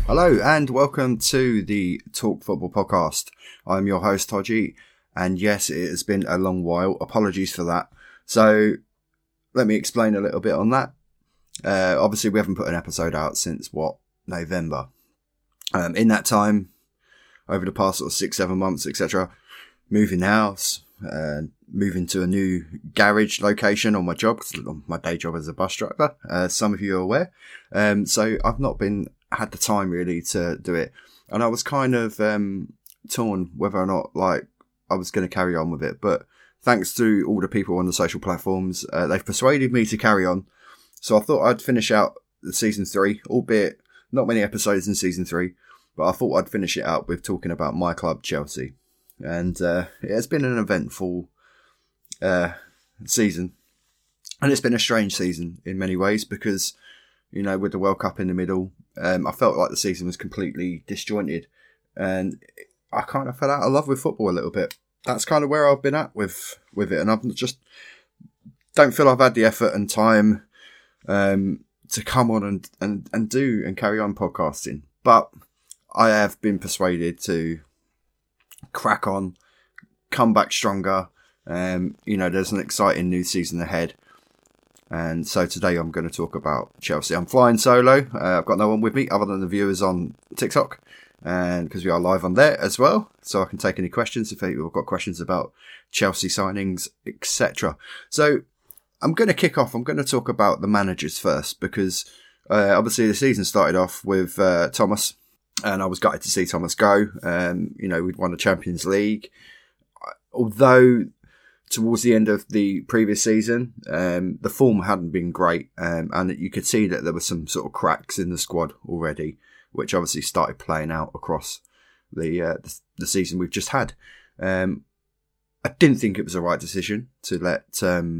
Hello and welcome to the Talk Football Podcast. I'm your host, Todgy, and yes, it has been a long while. Apologies for that. So, let me explain a little bit on that. Obviously, we haven't put an episode out since, November. In that time, over the past sort of 6-7 months, etc., moving house, moving to a new garage location on my job, my day job as a bus driver, some of you are aware. So, I've not had the time really to do it, and I was kind of torn whether or not I was going to carry on with it, but thanks to all the people on the social platforms, they've persuaded me to carry on. So I thought I'd finish out the season 3, albeit not many episodes in season 3, but I thought I'd finish it out with talking about my club, Chelsea. And it has been an eventful season, and it's been a strange season in many ways because, you know, with the World Cup in the middle, I felt like the season was completely disjointed, and I kind of fell out of love with football a little bit. That's kind of where I've been at with it, and I've just don't feel I've had the effort and time to come on and do and carry on podcasting. But I have been persuaded to crack on, come back stronger. You know, there's an exciting new season ahead. And so today I'm going to talk about Chelsea. I'm flying solo. I've got no one with me other than the viewers on TikTok, and because we are live on there as well, so I can take any questions if you've got questions about Chelsea signings, etc. So I'm going to kick off. I'm going to talk about the managers first because obviously the season started off with Thomas, and I was gutted to see Thomas go. You know, we'd won the Champions League, although towards the end of the previous season, the form hadn't been great, and you could see that there were some sort of cracks in the squad already, which obviously started playing out across the season we've just had. I didn't think it was the right decision to let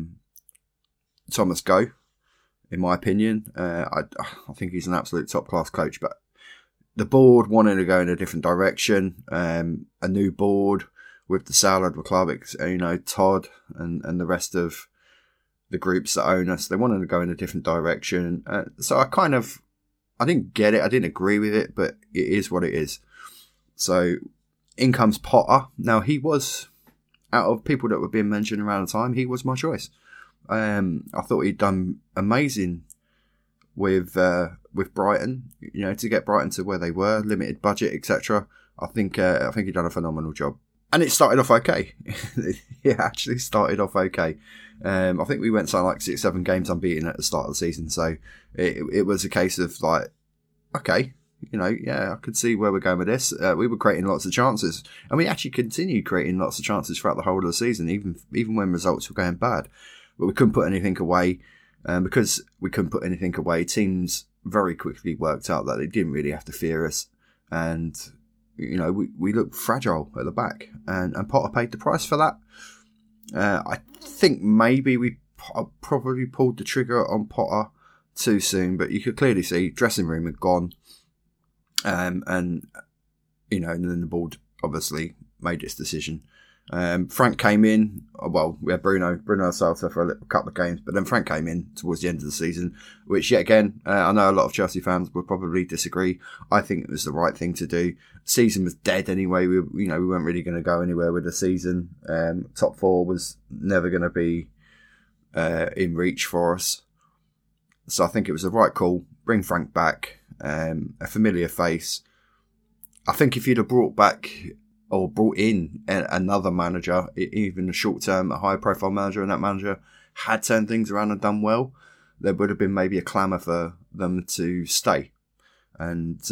Thomas go, in my opinion. I think he's an absolute top-class coach, but the board wanted to go in a different direction, a new board, with the sale of the club, you know, Todd and the rest of the groups that own us, they wanted to go in a different direction. So I didn't get it. I didn't agree with it, but it is what it is. So in comes Potter. Now, he was, out of people that were being mentioned around the time, he was my choice. I thought he'd done amazing with Brighton, you know, to get Brighton to where they were, limited budget, etc. I think he'd done a phenomenal job. And it started off okay. It actually started off okay. I think we went something like 6-7 games unbeaten at the start of the season. So it was a case of like, okay, you know, yeah, I could see where we're going with this. We were creating lots of chances, and we actually continued creating lots of chances throughout the whole of the season, even when results were going bad. But we couldn't put anything away. Because we couldn't put anything away, teams very quickly worked out that they didn't really have to fear us. And you know, we looked fragile at the back, and Potter paid the price for that. I think maybe we probably pulled the trigger on Potter too soon, but you could clearly see dressing room had gone, and you know, and then the board obviously made its decision. Frank came in. Well, we had Bruno Salta for a couple of games, but then Frank came in towards the end of the season, which yet again, I know a lot of Chelsea fans would probably disagree. I think it was the right thing to do. Season was dead anyway. We weren't really going to go anywhere with the season. Top 4 was never going to be in reach for us. So I think it was the right call. Bring Frank back, a familiar face. I think if you'd have brought in another manager, even a short-term, a high-profile manager, and that manager had turned things around and done well, there would have been maybe a clamour for them to stay. And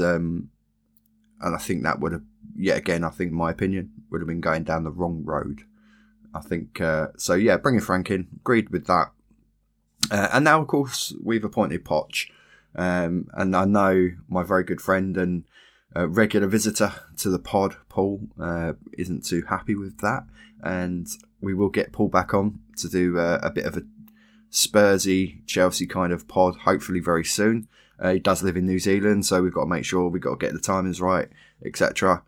I think that would have, yet again, I think, in my opinion, would have been going down the wrong road. I think, so yeah, bringing Frank in, agreed with that. And now, of course, we've appointed Poch. And I know my very good friend and regular visitor to the pod, Paul, isn't too happy with that, and we will get Paul back on to do a bit of a Spursy Chelsea kind of pod, hopefully very soon. He does live in New Zealand, so we've got to make sure we've got to get the timings right, etc.,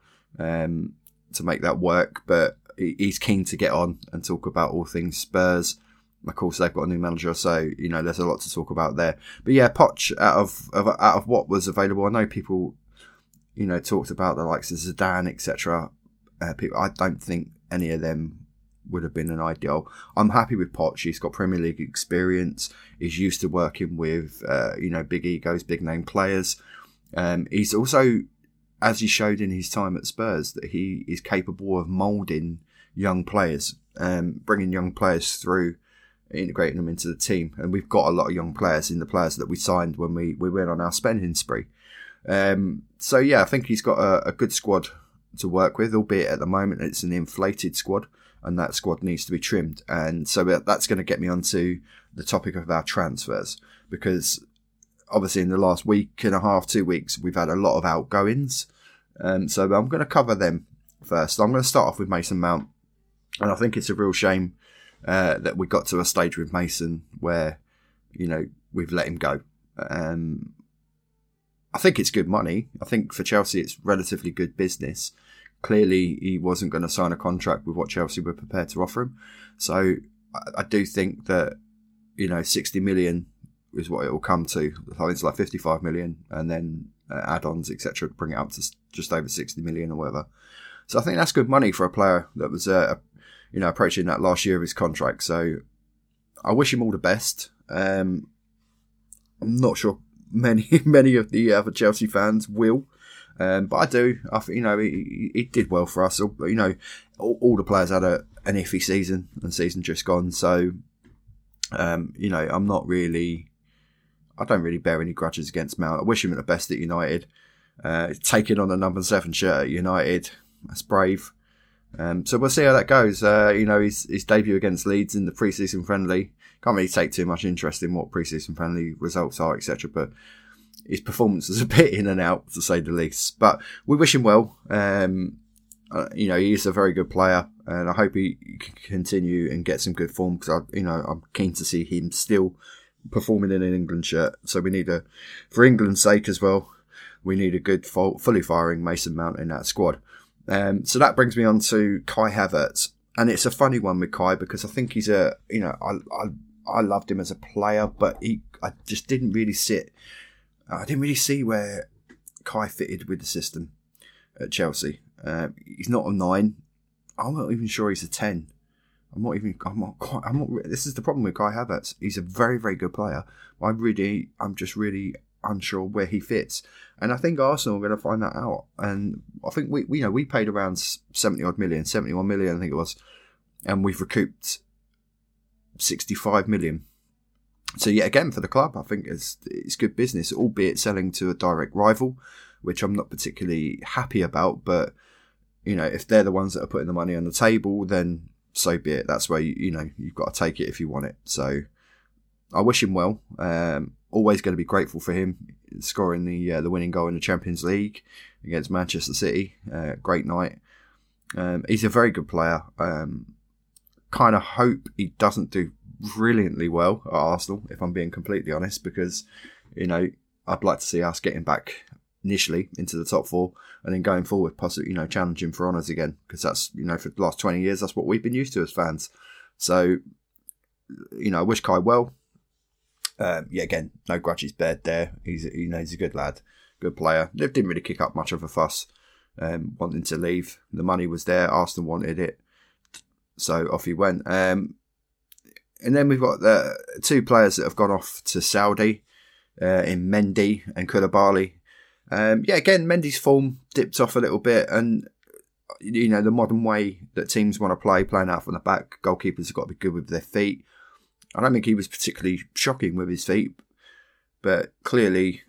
to make that work. But he's keen to get on and talk about all things Spurs. Of course, they've got a new manager, so you know there's a lot to talk about there. But yeah, Poch, out of what was available, I know people talked about the likes of Zidane, etc. People, I don't think any of them would have been an ideal. I'm happy with Poch. He's got Premier League experience. He's used to working with, big egos, big name players. He's also, as he showed in his time at Spurs, that he is capable of moulding young players, bringing young players through, integrating them into the team. And we've got a lot of young players in the players that we signed when we went on our spending spree. So yeah, I think he's got a good squad to work with, albeit at the moment it's an inflated squad, and that squad needs to be trimmed. And so that's going to get me onto the topic of our transfers, because obviously in the last week and a half, 2 weeks, we've had a lot of outgoings. So I'm going to cover them first. I'm going to start off with Mason Mount. And I think it's a real shame that we got to a stage with Mason where, we've let him go. I think it's good money. I think for Chelsea, it's relatively good business. Clearly, he wasn't going to sign a contract with what Chelsea were prepared to offer him. So I do think that, 60 million is what it will come to. I think it's like 55 million and then add-ons, etc., bring it up to just over 60 million or whatever. So I think that's good money for a player that was, approaching that last year of his contract. So I wish him all the best. I'm not sure many of the other Chelsea fans will. But I do. I think, he did well for us. All the players had an iffy season and season just gone. So, I don't really bear any grudges against Mount. I wish him the best at United. Taking on the number 7 shirt at United, that's brave. So we'll see how that goes. His debut against Leeds in the pre-season friendly. Can't really take too much interest in what pre-season friendly results are, etc. But his performance is a bit in and out, to say the least. But we wish him well. He is a very good player, and I hope he can continue and get some good form, because I'm keen to see him still performing in an England shirt. So we need for England's sake as well, we need a good, fully firing Mason Mount in that squad. So that brings me on to Kai Havertz, and it's a funny one with Kai, because I think he's I loved him as a player, but I just didn't really I didn't really see where Kai fitted with the system at Chelsea. He's not a 9. I'm not even sure he's a 10. This is the problem with Kai Havertz. He's a very, very good player. I'm just really unsure where he fits. And I think Arsenal are going to find that out. And I think we paid around 71 million, I think it was. And we've recouped 65 million. So yet again, for the club, I think it's good business, albeit selling to a direct rival, which I'm not particularly happy about. But, if they're the ones that are putting the money on the table, then so be it. That's where, you've got to take it if you want it. So I wish him well. Always going to be grateful for him scoring the winning goal in the Champions League against Manchester City. Great night. He's a very good player. Kind of hope he doesn't do brilliantly well at Arsenal, if I'm being completely honest, because, I'd like to see us getting back initially into the top 4 and then going forward, possibly, challenging for honours again, because that's, for the last 20 years, that's what we've been used to as fans. So, I wish Kai well. Again, no grudges bared there. He's a good lad, good player. They didn't really kick up much of a fuss, wanting to leave. The money was there. Arsenal wanted it. So off he went. And then we've got the 2 players that have gone off to Saudi, in Mendy and Koulibaly. Again, Mendy's form dipped off a little bit, and the modern way that teams want to play, playing out from the back, goalkeepers have got to be good with their feet. I don't think he was particularly shocking with his feet, but clearly,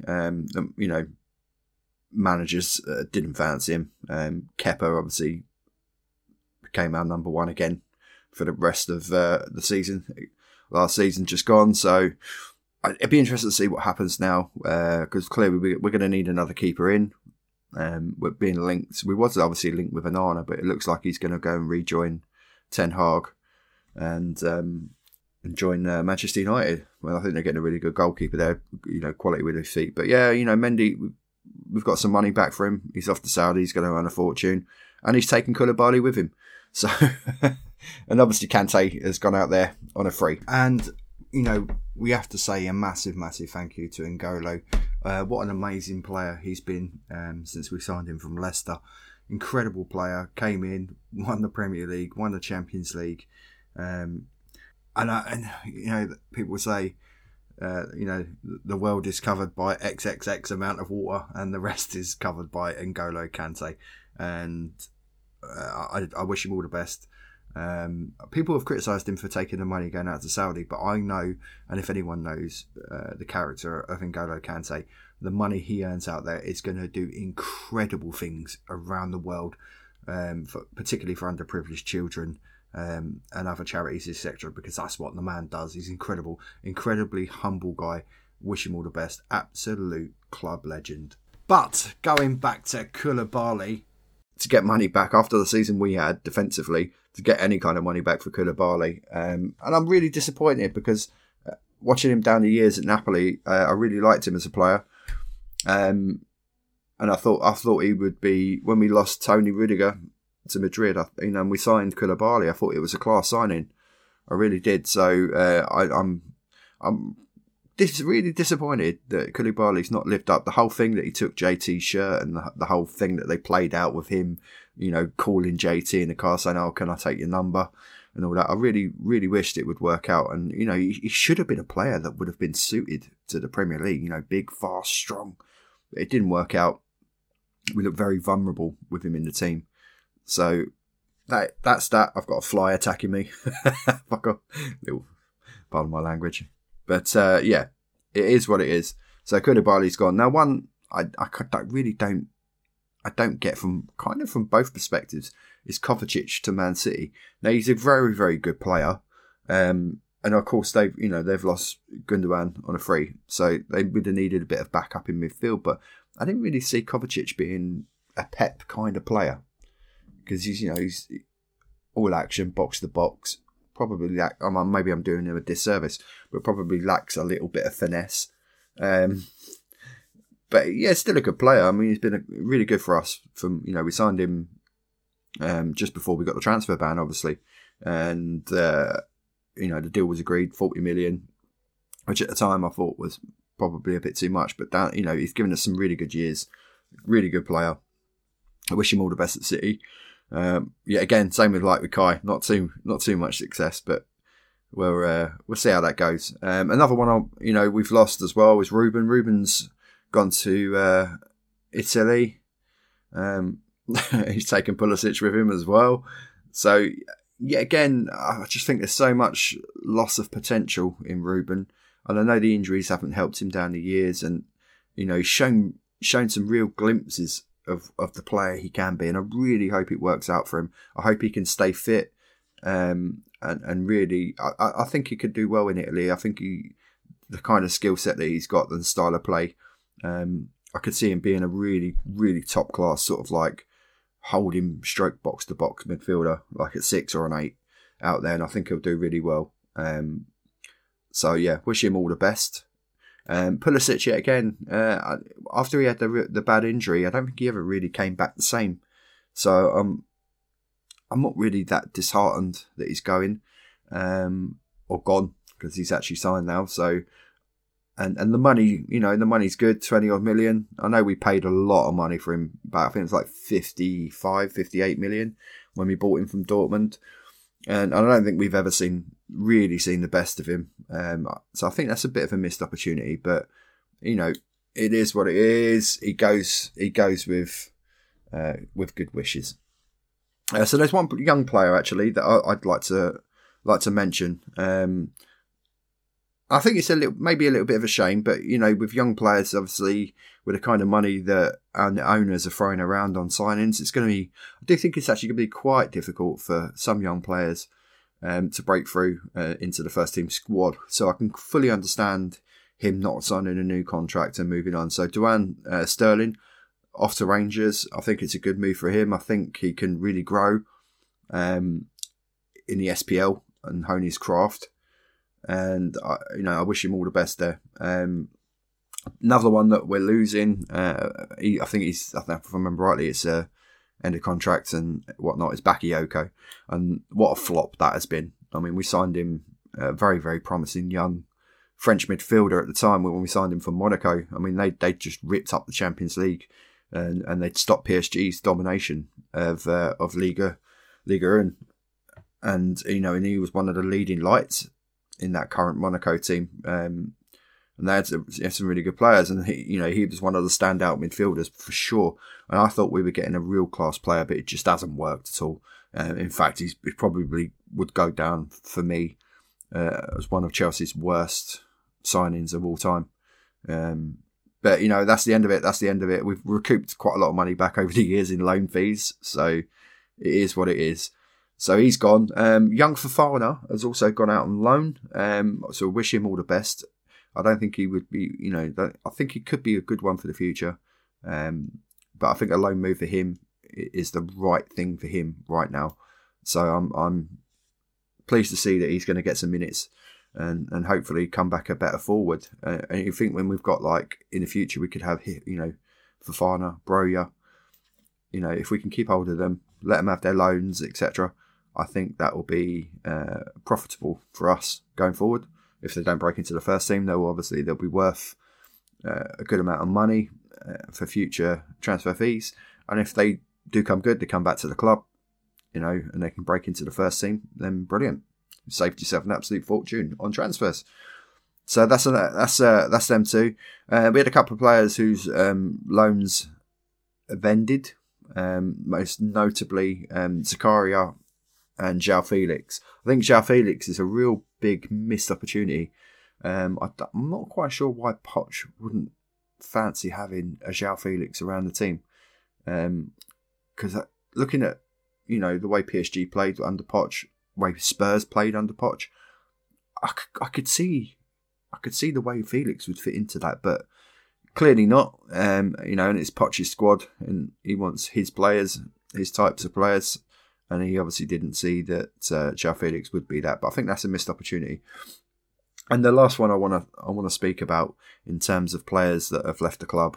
managers didn't fancy him. Kepa obviously became our number 1 again for the rest of the season. Last season just gone, so it'd be interesting to see what happens now, because clearly we're going to need another keeper in. We're being linked. We was obviously linked with Onana, but it looks like he's going to go and rejoin Ten Hag and join Manchester United. Well, I think they're getting a really good goalkeeper there, quality with his feet. But yeah, Mendy, we've got some money back for him. He's off to Saudi. He's going to earn a fortune, and he's taken Koulibaly with him. So, and obviously Kante has gone out there on a free. And we have to say a massive, massive thank you to N'Golo What an amazing player he's been since we signed him from Leicester. Incredible player. Came in, won the Premier League, won the Champions League. And people say, the world is covered by XXX amount of water and the rest is covered by N'Golo Kante. And I wish him all the best. People have criticised him for taking the money going out to Saudi, but I know, and if anyone knows the character of N'Golo Kante, the money he earns out there is going to do incredible things around the world, particularly for underprivileged children and other charities, etc. Because that's what the man does. He's incredible, incredibly humble guy. Wish him all the best. Absolute club legend. But going back to Koulibaly, to get money back after the season we had defensively, to get any kind of money back for Koulibaly. And I'm really disappointed because watching him down the years at Napoli, I really liked him as a player. And I thought he would be, when we lost Tony Rudiger to Madrid, and we signed Koulibaly, I thought it was a class signing. I really did. So I'm really disappointed that Koulibaly's not lived up. The whole thing that he took JT's shirt and the whole thing that they played out with him, calling JT in the car saying, "Oh, can I take your number?" and all that. I really, really wished it would work out. And, he should have been a player that would have been suited to the Premier League, big, fast, strong. But it didn't work out. We looked very vulnerable with him in the team. So that's that. I've got a fly attacking me. Fuck off. Pardon my language. But, it is what it is. So Koulibaly's gone. Now, one I don't get from both perspectives is Kovacic to Man City. Now, he's a very, very good player. And of course, they've lost Gundogan on a free. So they would have needed a bit of backup in midfield. But I didn't really see Kovacic being a Pep kind of player. Because he's all action, box to box. Probably maybe I'm doing him a disservice, but probably lacks a little bit of finesse. But yeah, still a good player. I mean, he's been really good for us. We signed him just before we got the transfer ban, obviously, and the deal was agreed, 40 million, which at the time I thought was probably a bit too much. But that, he's given us some really good years. Really good player. I wish him all the best at City. Again, same with Kai. Not too much success, but we'll see how that goes. Another one we've lost as well is Ruben. Ruben's gone to Italy. He's taken Pulisic with him as well. So again, I just think there's so much loss of potential in Ruben, and I know the injuries haven't helped him down the years, and he's shown some real glimpses of the player he can be, and I really hope it works out for him. I hope he can stay fit, and really, I think he could do well in Italy. I think the kind of skill set that he's got and the style of play, I could see him being a really, really top class sort of like holding stroke box to box midfielder, like at 6 or an 8 out there, and I think he'll do really well. Wish him all the best. Pulisic yet again, after he had the bad injury, I don't think he ever really came back the same. So I'm not really that disheartened that he's going or gone, because he's actually signed now. So and the money, the money's good, 20 odd million. I know we paid a lot of money for him, but I think it's like 58 million when we bought him from Dortmund. And I don't think we've ever really seen the best of him. So I think that's a bit of a missed opportunity. But it is what it is. He goes with good wishes. So there's one young player actually that I'd like to mention. I think it's maybe a little bit of a shame, but with young players, obviously with the kind of money that owners are throwing around on signings, I do think it's actually going to be quite difficult for some young players to break through into the first team squad. So I can fully understand him not signing a new contract and moving on. So Duane Sterling off to Rangers. I think it's a good move for him. I think he can really grow in the SPL and hone his craft. And I wish him all the best there. Another one that we're losing, I think if I remember rightly, it's end of contract and whatnot, is Bakayoko. And what a flop that has been. I mean, we signed him, a very, very promising young French midfielder at the time when we signed him from Monaco. I mean, they just ripped up the Champions League, and they'd stopped PSG's domination of Liga 1. And and he was one of the leading lights in that current Monaco team. And they had some really good players, and he was one of the standout midfielders for sure. And I thought we were getting a real class player, but it just hasn't worked at all. In fact, he probably would go down for me as one of Chelsea's worst signings of all time. But that's the end of it. That's the end of it. We've recouped quite a lot of money back over the years in loan fees, so it is what it is. So he's gone. Young Fofana has also gone out on loan. So wish him all the best. I don't think he would be, I think he could be a good one for the future. But I think a loan move for him is the right thing for him right now. So I'm pleased to see that he's going to get some minutes and hopefully come back a better forward. And you think when we've got in the future we could have, Fofana, Broja, if we can keep hold of them, let them have their loans, etc. I think that will be profitable for us going forward. If they don't break into the first team, they'll be worth a good amount of money for future transfer fees. And if they do come good, they come back to the club, and they can break into the first team, then brilliant. You've saved yourself an absolute fortune on transfers. So that's them too. We had a couple of players whose loans have ended, most notably Zakaria and João Felix. I think João Felix is a real big missed opportunity. I'm not quite sure why Poch wouldn't fancy having a João Felix around the team. Because looking at the way PSG played under Poch, the way Spurs played under Poch, I could see the way Felix would fit into that, but clearly not. And it's Poch's squad, and he wants his players, his types of players. And he obviously didn't see that João Felix would be that. But I think that's a missed opportunity. And the last one I want to speak about in terms of players that have left the club.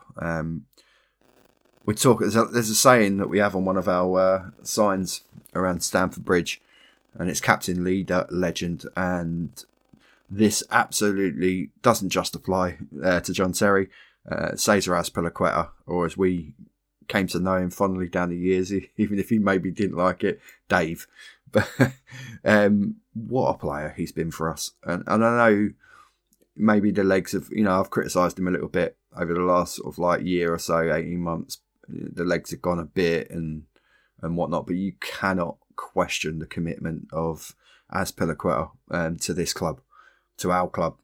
There's a saying that we have on one of our signs around Stamford Bridge, and it's captain, leader, legend. And this absolutely doesn't just apply to John Terry. Cesar Azpilicueta, or as we came to know him fondly down the years, even if he maybe didn't like it, Dave. But what a player he's been for us. And I know maybe the legs have, I've criticised him a little bit over the last sort of year or so, 18 months. The legs have gone a bit and whatnot, but you cannot question the commitment of Azpilicueta to this club, to our club.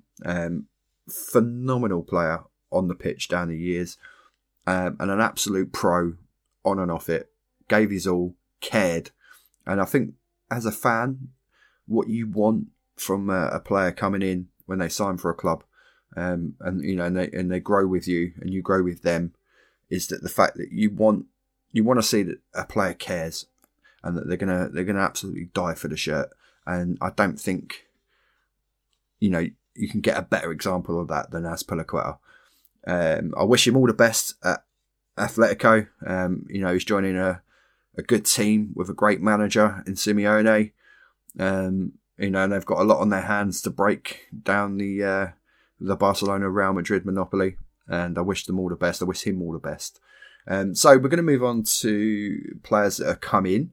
Phenomenal player on the pitch down the years. And an absolute pro on and off it, gave his all, cared. And I think as a fan, what you want from a player coming in when they sign for a club, and they grow with you and you grow with them, is that the fact that you want to see that a player cares and that they're gonna absolutely die for the shirt. And I don't think you can get a better example of that than Azpilicueta. I wish him all the best at Atletico. He's joining a good team with a great manager in Simeone. And they've got a lot on their hands to break down the Barcelona Real Madrid monopoly. And I wish them all the best. I wish him all the best. So we're going to move on to players that have come in.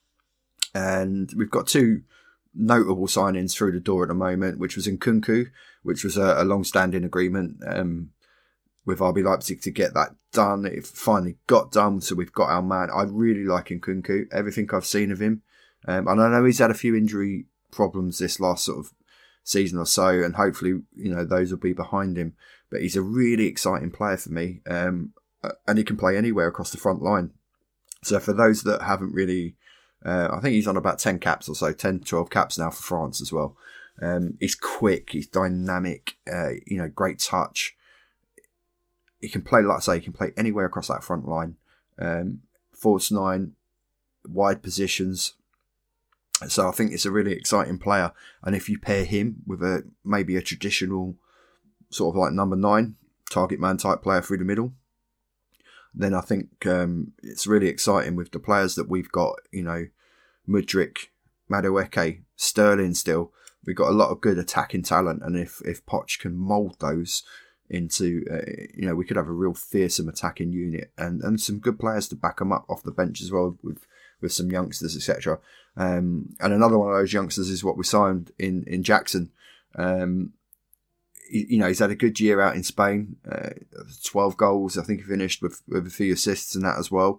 And we've got two notable signings through the door at the moment, which was Nkunku, which was a long-standing agreement with RB Leipzig to get that done. It finally got done, so we've got our man. I really like Nkunku, everything I've seen of him. And I know he's had a few injury problems this last sort of season or so, and hopefully, those will be behind him. But he's a really exciting player for me, and he can play anywhere across the front line. So for those that haven't really, I think he's on about 10 caps or so, 10, 12 caps now for France as well. He's quick, he's dynamic, great touch. He can play, like I say, he can play anywhere across that front line. False nine, wide positions. So I think it's a really exciting player. And if you pair him with maybe a traditional sort of number 9, target man type player through the middle, then I think it's really exciting with the players that we've got, Mudryk, Madueke, Sterling still. we've got a lot of good attacking talent, and if Poch can mould those into, we could have a real fearsome attacking unit and some good players to back them up off the bench as well with some youngsters, etc. And another one of those youngsters is what we signed in Jackson. He's had a good year out in Spain, 12 goals, I think he finished with a few assists and that as well.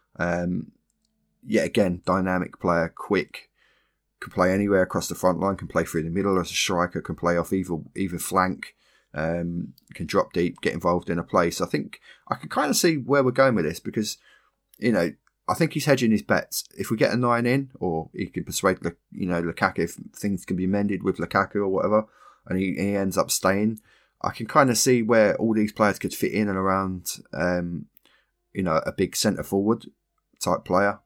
Yet again, dynamic player, quick, can play anywhere across the front line, can play through the middle as a striker, can play off either flank, can drop deep, get involved in a play. So I think I can kind of see where we're going with this because, I think he's hedging his bets. If we get a 9 in, or he can persuade, Lukaku, if things can be mended with Lukaku or whatever, and he ends up staying, I can kind of see where all these players could fit in and around, a big centre forward type player.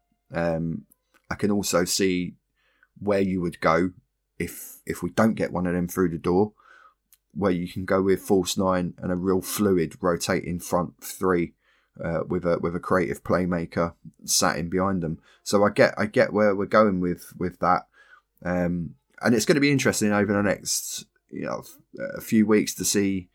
I can also see where you would go if we don't get one of them through the door, where you can go with false 9 and a real fluid rotating front 3 with a creative playmaker sat in behind them. So I get where we're going with that, and it's going to be interesting over the next a few weeks to see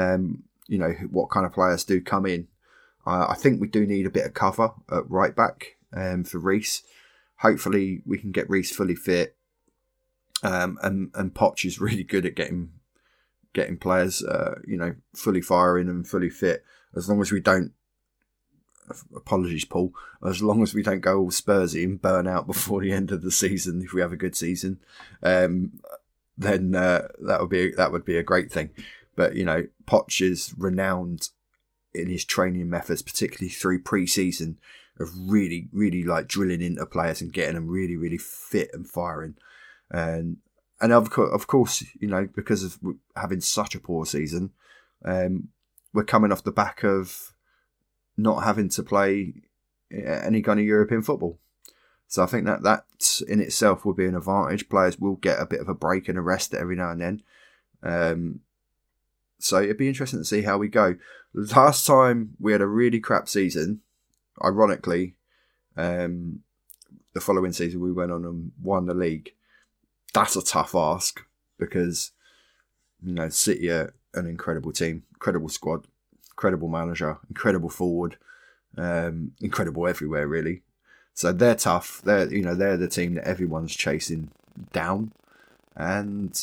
what kind of players do come in. I think we do need a bit of cover at right back for Reece. Hopefully we can get Reece fully fit, and Poch is really good at getting players fully firing and fully fit. As long as we don't, apologies Paul, as long as we don't go all Spursy and burn out before the end of the season, if we have a good season, then that would be a great thing. But Poch is renowned in his training methods, particularly through pre-season, of really, really like drilling into players and getting them really, really fit and firing. And of course, because of having such a poor season, we're coming off the back of not having to play any kind of European football. So I think that in itself will be an advantage. Players will get a bit of a break and a rest every now and then. So it'd be interesting to see how we go. Last time we had a really crap season, ironically, the following season we went on and won the league. That's a tough ask because, City are an incredible team, incredible squad, incredible manager, incredible forward, incredible everywhere really. So they're tough. They're the team that everyone's chasing down, and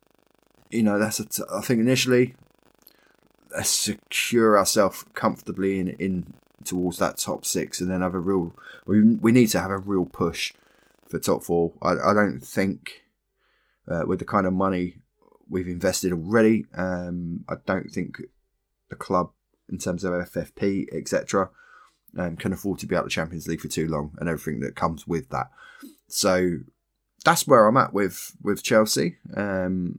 I think initially let's secure ourselves comfortably in towards that top 6, and then have we need to have a real push for top 4. I don't think with the kind of money we've invested already, I don't think the club, in terms of FFP, etc., can afford to be out of the Champions League for too long and everything that comes with that. So that's where I'm at with Chelsea. It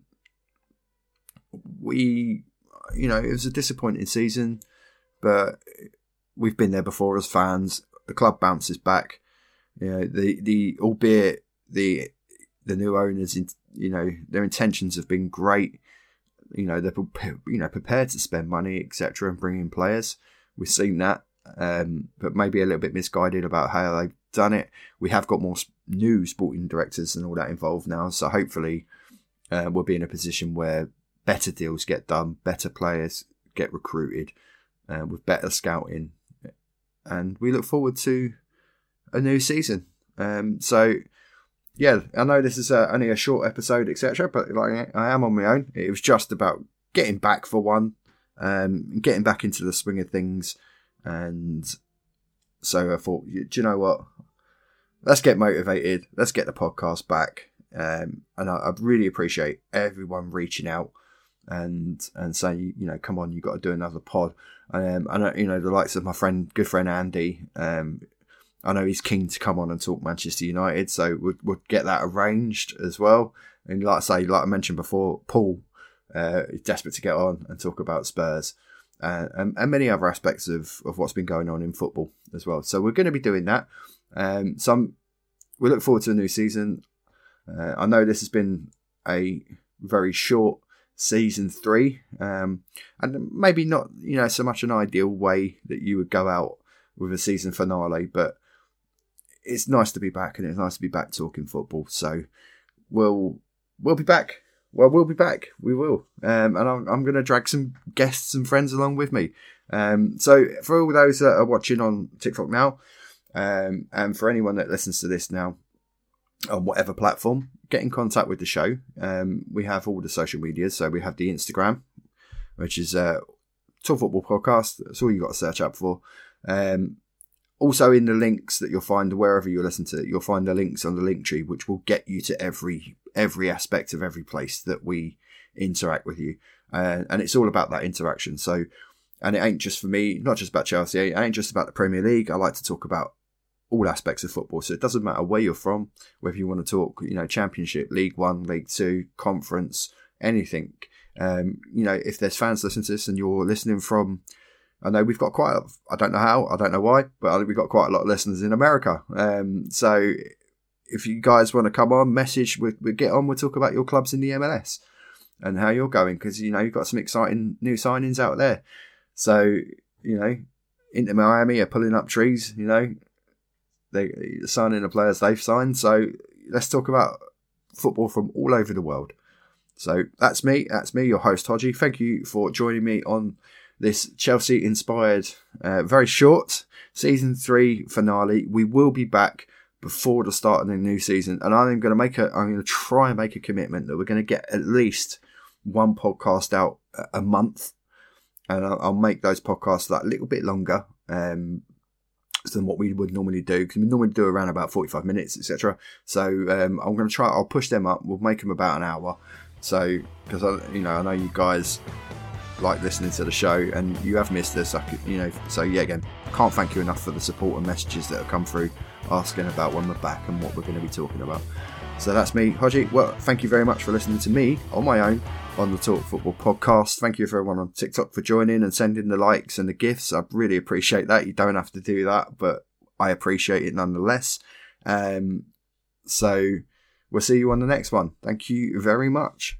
was a disappointing season, but we've been there before as fans. The club bounces back. Albeit the new owners, their intentions have been great. They're prepared to spend money, etc., and bring in players. We've seen that, but maybe a little bit misguided about how they've done it. We have got more new sporting directors and all that involved now, so hopefully we'll be in a position where better deals get done, better players get recruited, with better scouting, and we look forward to a new season. So yeah, I know this is only a short episode, etc., but I am on my own. It was just about getting back for one, getting back into the swing of things, and so I thought, do you know what? Let's get motivated. Let's get the podcast back, and I really appreciate everyone reaching out and saying, come on, you've got to do another pod. I know, the likes of my good friend Andy. I know he's keen to come on and talk Manchester United, so we'll get that arranged as well. And like I mentioned before, Paul is desperate to get on and talk about Spurs and many other aspects of what's been going on in football as well. So we're going to be doing that. We look forward to a new season. I know this has been a very short season 3, and maybe not so much an ideal way that you would go out with a season finale, but it's nice to be back, and it's nice to be back talking football. So we'll we'll be back. Well, we'll be back. We will. And I'm going to drag some guests and friends along with me. So for all those that are watching on TikTok now, and for anyone that listens to this now on whatever platform, get in contact with the show. We have all the social medias. So we have the Instagram, which is Talk Football Podcast. That's all you got to search up for. Also in the links that you'll find wherever you listen to it, you'll find the links on the link tree, which will get you to every aspect of every place that we interact with you. And it's all about that interaction. So, and it ain't just for me, not just about Chelsea. It ain't just about the Premier League. I like to talk about all aspects of football. So it doesn't matter where you're from, whether you want to talk, Championship, League One, League Two, Conference, anything. If there's fans listening to this and you're listening from, I know we've got I don't know how, I don't know why, but I think we've got quite a lot of listeners in America. So if you guys want to come on, message, we'll get on, we'll talk about your clubs in the MLS and how you're going, because, you've got some exciting new signings out there. So, Inter Miami are pulling up trees, they're signing the players they've signed. So let's talk about football from all over the world. So that's me, your host, Hodgie. Thank you for joining me on this Chelsea-inspired, very short Season 3 finale. We will be back before the start of the new season, and I'm going to try and make a commitment that we're going to get at least one podcast out a month, and I'll make those podcasts that little bit longer than what we would normally do, because we normally do around about 45 minutes, etc. So I'm going to try. I'll push them up. We'll make them about an hour. So because I know you guys like listening to the show, and you have missed us, so yeah, again, I can't thank you enough for the support and messages that have come through asking about when we're back and what we're going to be talking about. So that's me, Hodgie. Well, thank you very much for listening to me on my own on the Talk Football Podcast. Thank you for everyone on TikTok for joining and sending the likes and the gifts. I really appreciate that. You don't have to do that, but I appreciate it nonetheless. So we'll see you on the next one. Thank you very much.